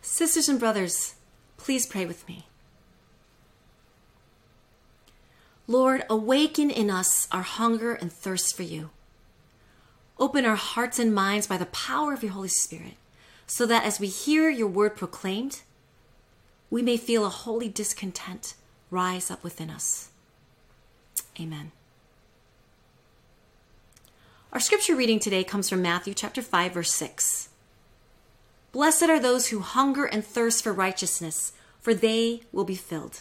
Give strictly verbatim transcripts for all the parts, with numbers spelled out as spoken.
Sisters and brothers, please pray with me. Lord, awaken in us our hunger and thirst for you. Open our hearts and minds by the power of your Holy Spirit, so that as we hear your word proclaimed, we may feel a holy discontent rise up within us. Amen. Our scripture reading today comes from Matthew chapter five, verse six. Blessed are those who hunger and thirst for righteousness, for they will be filled.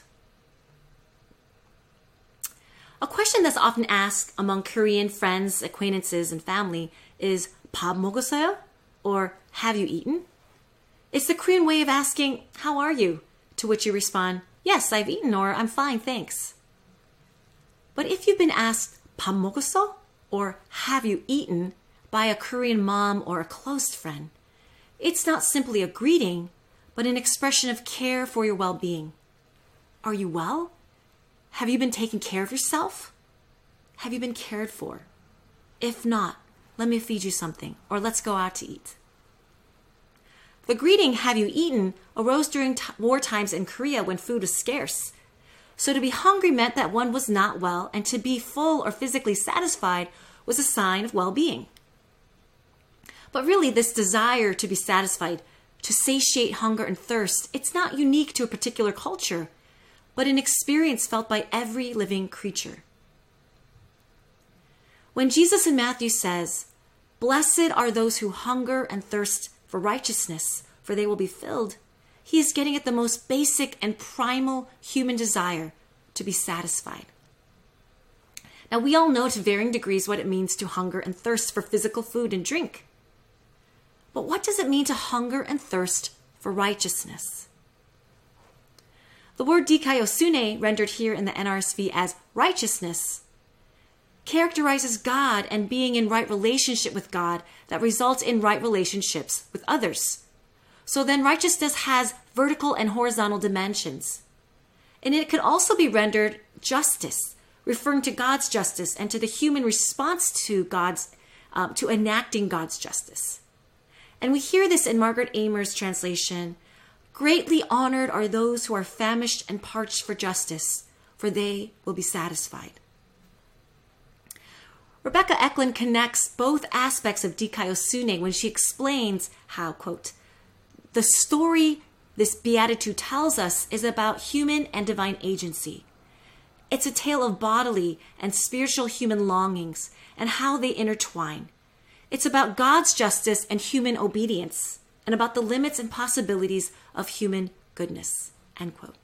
A question that's often asked among Korean friends, acquaintances, and family is 밥 먹었어요? Or have you eaten? It's the Korean way of asking, how are you? To which you respond, yes, I've eaten, or I'm fine, thanks. But if you've been asked 밥 먹었어? Or have you eaten by a Korean mom or a close friend, it's not simply a greeting, but an expression of care for your well-being. Are you well? Have you been taking care of yourself? Have you been cared for? If not, let me feed you something, or let's go out to eat. The greeting, have you eaten, arose during t- war times in Korea when food was scarce. So to be hungry meant that one was not well, and to be full or physically satisfied was a sign of well-being. But really, this desire to be satisfied, to satiate hunger and thirst, it's not unique to a particular culture, but an experience felt by every living creature. When Jesus in Matthew says, blessed are those who hunger and thirst for righteousness, for they will be filled, he is getting at the most basic and primal human desire to be satisfied. Now, we all know to varying degrees what it means to hunger and thirst for physical food and drink. But what does it mean to hunger and thirst for righteousness? The word dikaiosune, rendered here in the N R S V as righteousness, characterizes God and being in right relationship with God that results in right relationships with others. So then righteousness has vertical and horizontal dimensions. And it could also be rendered justice, referring to God's justice and to the human response to God's, um, to enacting God's justice. And we hear this in Margaret Amer's translation, greatly honored are those who are famished and parched for justice, for they will be satisfied. Rebecca Eklund connects both aspects of dikaiosune when she explains how, quote, the story this beatitude tells us is about human and divine agency. It's a tale of bodily and spiritual human longings and how they intertwine. It's about God's justice and human obedience, and about the limits and possibilities of human goodness, end quote.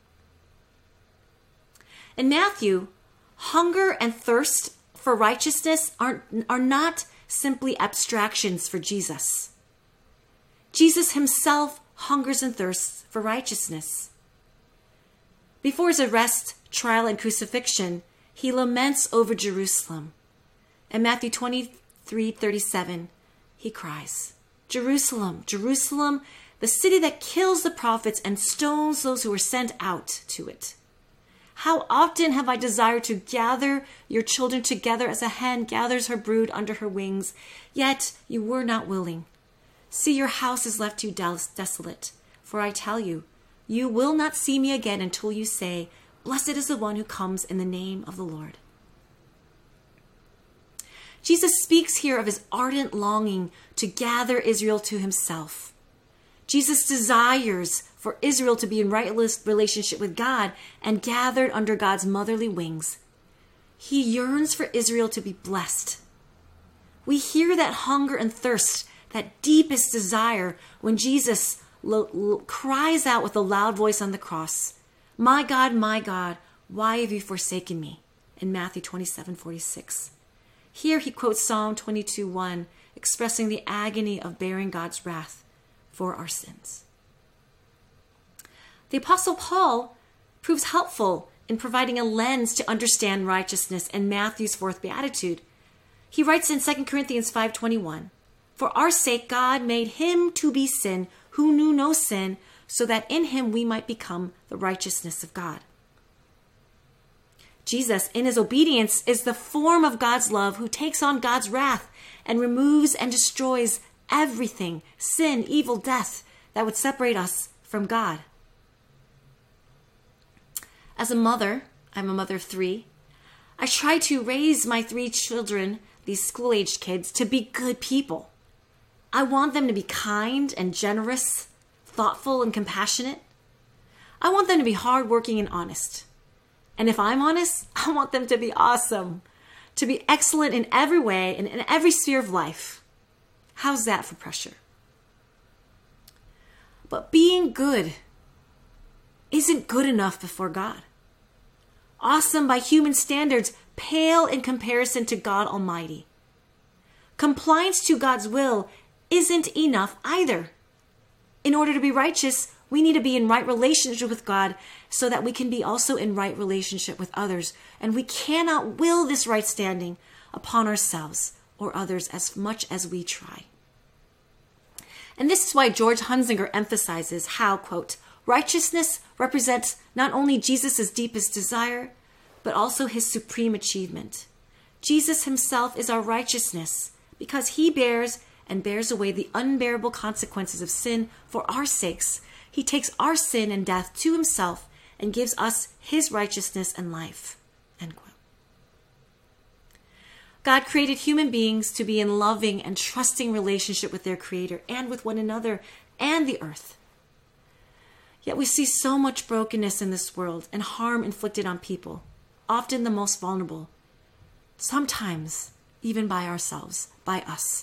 In Matthew, hunger and thirst for righteousness are, are not simply abstractions for Jesus. Jesus himself hungers and thirsts for righteousness. Before his arrest, trial, and crucifixion, he laments over Jerusalem. In Matthew twenty-three thirty-seven, he cries, Jerusalem, Jerusalem, the city that kills the prophets and stones those who are sent out to it. How often have I desired to gather your children together as a hen gathers her brood under her wings, yet you were not willing. See, your house is left to you desolate. For I tell you, you will not see me again until you say, blessed is the one who comes in the name of the Lord. Jesus speaks here of his ardent longing to gather Israel to himself. Jesus desires for Israel to be in right relationship with God and gathered under God's motherly wings. He yearns for Israel to be blessed. We hear that hunger and thirst, that deepest desire, when Jesus lo- lo- cries out with a loud voice on the cross, my God, my God, why have you forsaken me? In Matthew twenty-seven forty-six. Here he quotes Psalm twenty-two one, expressing the agony of bearing God's wrath for our sins. The Apostle Paul proves helpful in providing a lens to understand righteousness in Matthew's fourth beatitude. He writes in Second Corinthians five twenty-one, for our sake God made him to be sin who knew no sin, so that in him we might become the righteousness of God. Jesus, in his obedience, is the form of God's love who takes on God's wrath and removes and destroys everything, sin, evil, death, that would separate us from God. As a mother, I'm a mother of three, I try to raise my three children, these school-aged kids, to be good people. I want them to be kind and generous, thoughtful and compassionate. I want them to be hardworking and honest. And if I'm honest, I want them to be awesome, to be excellent in every way and in every sphere of life. How's that for pressure? But being good isn't good enough before God. Awesome by human standards pale in comparison to God Almighty. Compliance to God's will isn't enough either. In order to be righteous, we need to be in right relationship with God so that we can be also in right relationship with others. And we cannot will this right standing upon ourselves or others as much as we try. And this is why George Hunsinger emphasizes how, quote, righteousness represents not only Jesus' deepest desire, but also his supreme achievement. Jesus himself is our righteousness because he bears and bears away the unbearable consequences of sin for our sakes. He takes our sin and death to himself and gives us his righteousness and life. End quote. God created human beings to be in loving and trusting relationship with their Creator and with one another and the earth. Yet we see so much brokenness in this world and harm inflicted on people, often the most vulnerable, sometimes even by ourselves, by us.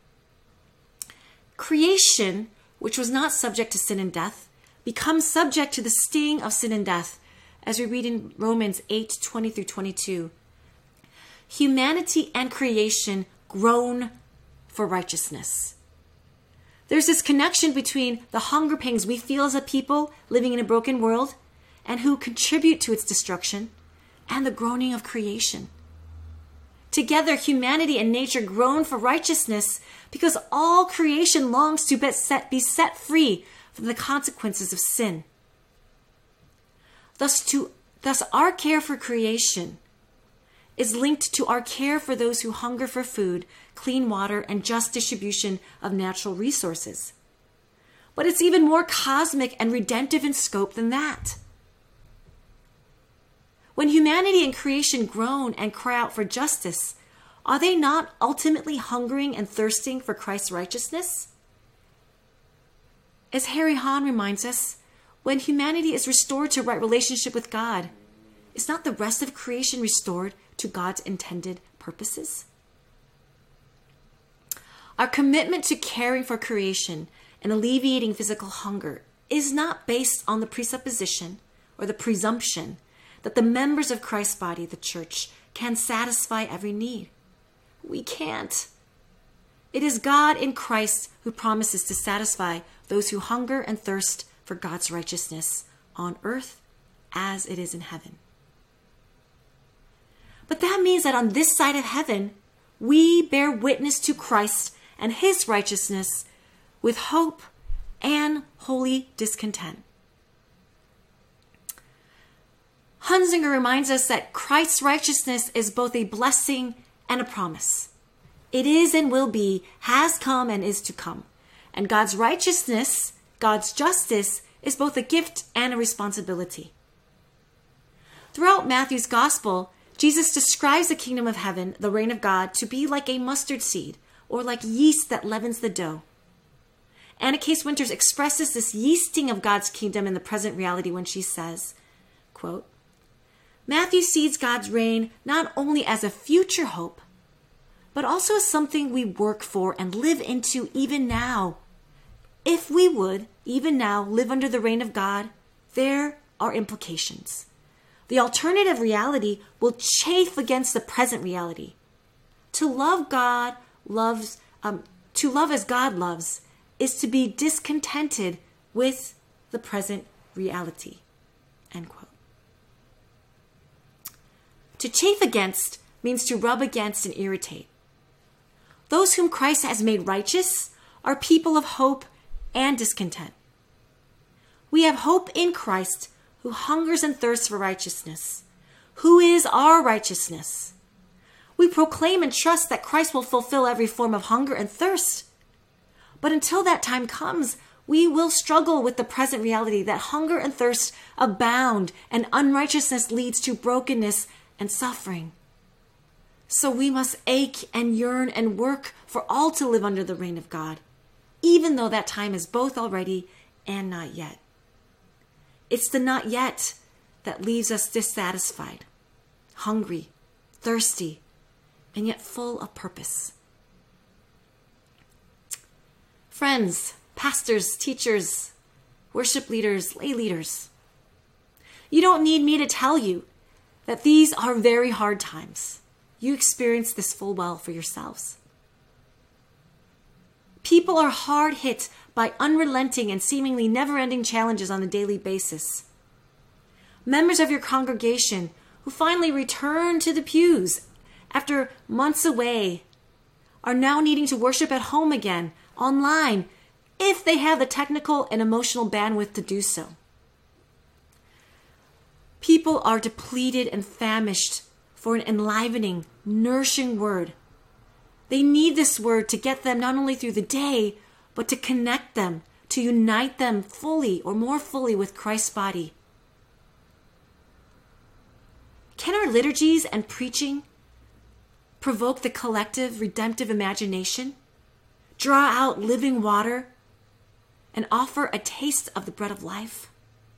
Creation, which was not subject to sin and death, becomes subject to the sting of sin and death, as we read in Romans eight, twenty through twenty-two. Humanity and creation groan for righteousness. There's this connection between the hunger pangs we feel as a people living in a broken world and who contribute to its destruction, and the groaning of creation. Together, humanity and nature groan for righteousness because all creation longs to be set, be set free from the consequences of sin. Thus, to, thus, our care for creation is linked to our care for those who hunger for food, clean water, and just distribution of natural resources. But it's even more cosmic and redemptive in scope than that. When humanity and creation groan and cry out for justice, are they not ultimately hungering and thirsting for Christ's righteousness? As Harry Hahn reminds us, when humanity is restored to right relationship with God, is not the rest of creation restored to God's intended purposes? Our commitment to caring for creation and alleviating physical hunger is not based on the presupposition or the presumption that the members of Christ's body, the church, can satisfy every need. We can't. It is God in Christ who promises to satisfy those who hunger and thirst for God's righteousness on earth as it is in heaven. But that means that on this side of heaven, we bear witness to Christ and his righteousness with hope and holy discontent. Hunsinger reminds us that Christ's righteousness is both a blessing and a promise. It is and will be, has come and is to come. And God's righteousness, God's justice, is both a gift and a responsibility. Throughout Matthew's gospel, Jesus describes the kingdom of heaven, the reign of God, to be like a mustard seed or like yeast that leavens the dough. Anna Case Winters expresses this yeasting of God's kingdom in the present reality when she says, quote, Matthew sees God's reign not only as a future hope, but also as something we work for and live into even now. If we would, even now, live under the reign of God, there are implications. The alternative reality will chafe against the present reality. To love God loves, um, to love as God loves, is to be discontented with the present reality. End quote. To chafe against means to rub against and irritate. Those whom Christ has made righteous are people of hope and discontent. We have hope in Christ, who hungers and thirsts for righteousness, who is our righteousness. We proclaim and trust that Christ will fulfill every form of hunger and thirst. But until that time comes, We will struggle with the present reality that hunger and thirst abound and unrighteousness leads to brokenness and suffering. So we must ache and yearn and work for all to live under the reign of God, even though that time is both already and not yet. It's the not yet that leaves us dissatisfied, hungry, thirsty, and yet full of purpose. Friends, pastors, teachers, worship leaders, lay leaders, you don't need me to tell you that these are very hard times. You experience this full well for yourselves. People are hard hit by unrelenting and seemingly never-ending challenges on a daily basis. Members of your congregation who finally return to the pews after months away are now needing to worship at home again, online, if they have the technical and emotional bandwidth to do so. People are depleted and famished for an enlivening, nourishing word. They need this word to get them not only through the day, but to connect them, to unite them fully or more fully with Christ's body. Can our liturgies and preaching provoke the collective redemptive imagination, draw out living water, and offer a taste of the bread of life?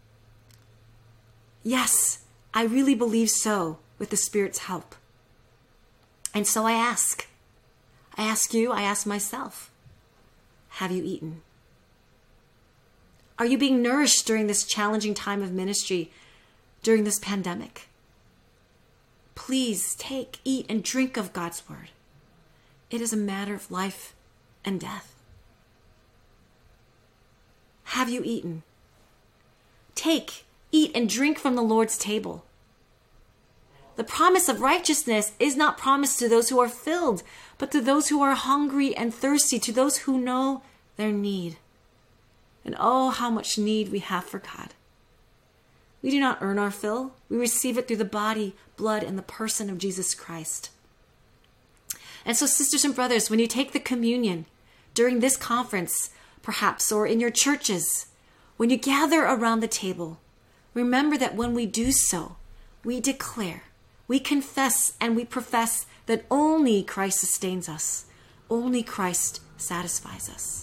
Yes, I really believe so, with the Spirit's help. And so I ask, I ask you, I ask myself, have you eaten? Are you being nourished during this challenging time of ministry, during this pandemic? Please take, eat, and drink of God's word. It is a matter of life and death. Have you eaten? Take, eat, and drink from the Lord's table. The promise of righteousness is not promised to those who are filled, but to those who are hungry and thirsty, to those who know their need. And oh, how much need we have for God. We do not earn our fill. We receive it through the body, blood, and the person of Jesus Christ. And so, sisters and brothers, when you take the communion during this conference, perhaps, or in your churches, when you gather around the table, remember that when we do so, we declare, we confess, and we profess that only Christ sustains us. Only Christ satisfies us.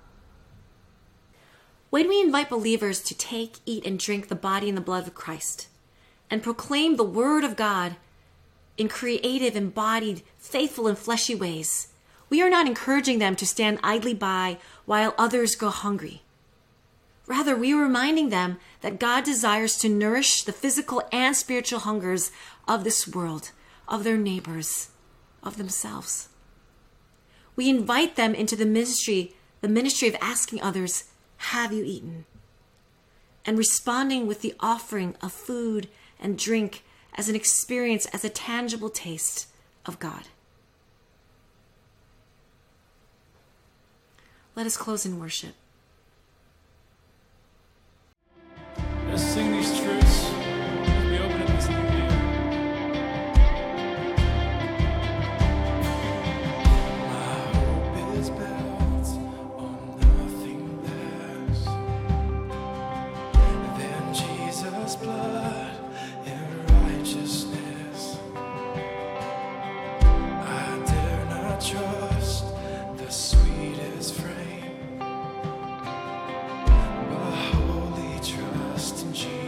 When we invite believers to take, eat, and drink the body and the blood of Christ and proclaim the word of God in creative, embodied, faithful, and fleshy ways, we are not encouraging them to stand idly by while others go hungry. Rather, we are reminding them that God desires to nourish the physical and spiritual hungers of this world, of their neighbors, of themselves. We invite them into the ministry, the ministry of asking others, have you eaten? And responding with the offering of food and drink as an experience, as a tangible taste of God. Let us close in worship. Let's sing these truths as we open up this new year. My hope is built on nothing less than Jesus' blood and righteousness. I dare not trust the sweetest frame, but wholly trust in Jesus.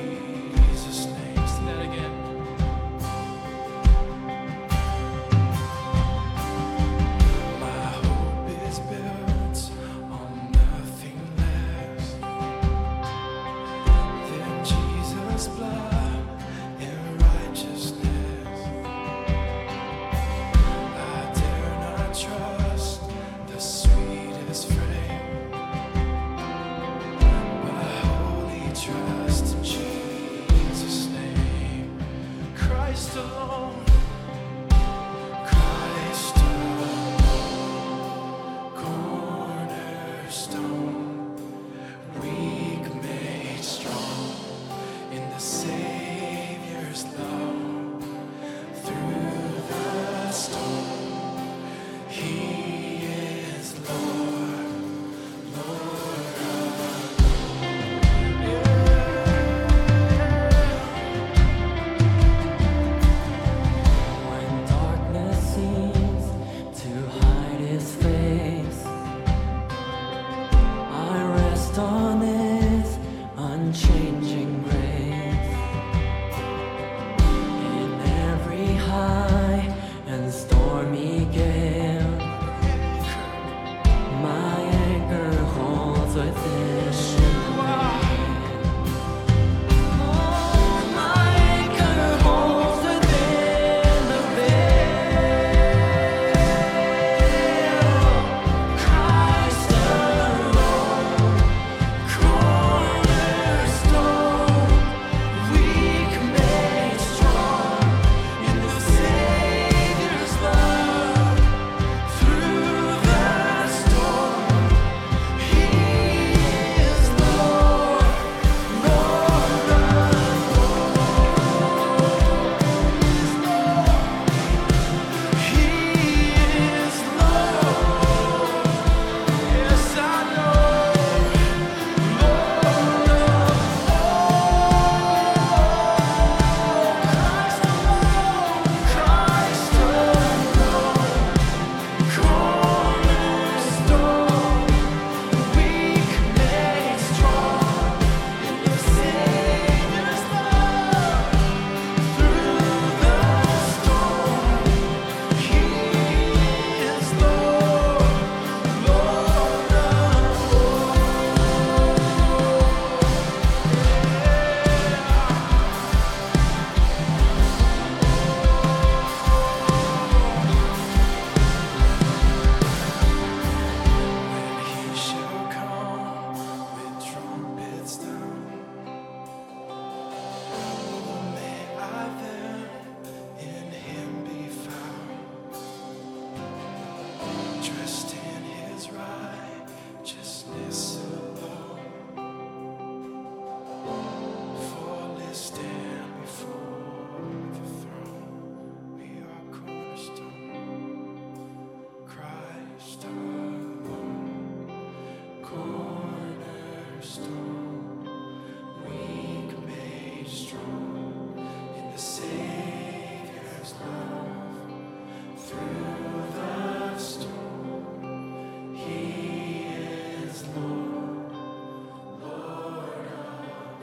stone, weak made strong in the Savior's love. Through the storm, He is Lord, Lord of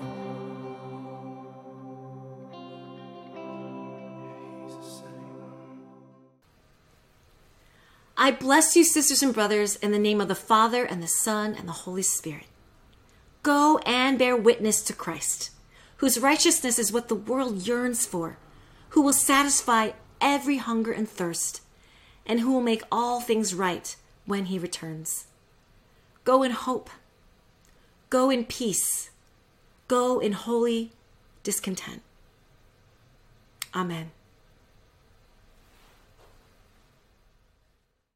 all. He's the setting one. I bless you, sisters and brothers, in the name of the Father, and the Son, and the Holy Spirit. Go and bear witness to Christ, whose righteousness is what the world yearns for, who will satisfy every hunger and thirst, and who will make all things right when he returns. Go in hope. Go in peace. Go in holy discontent. Amen.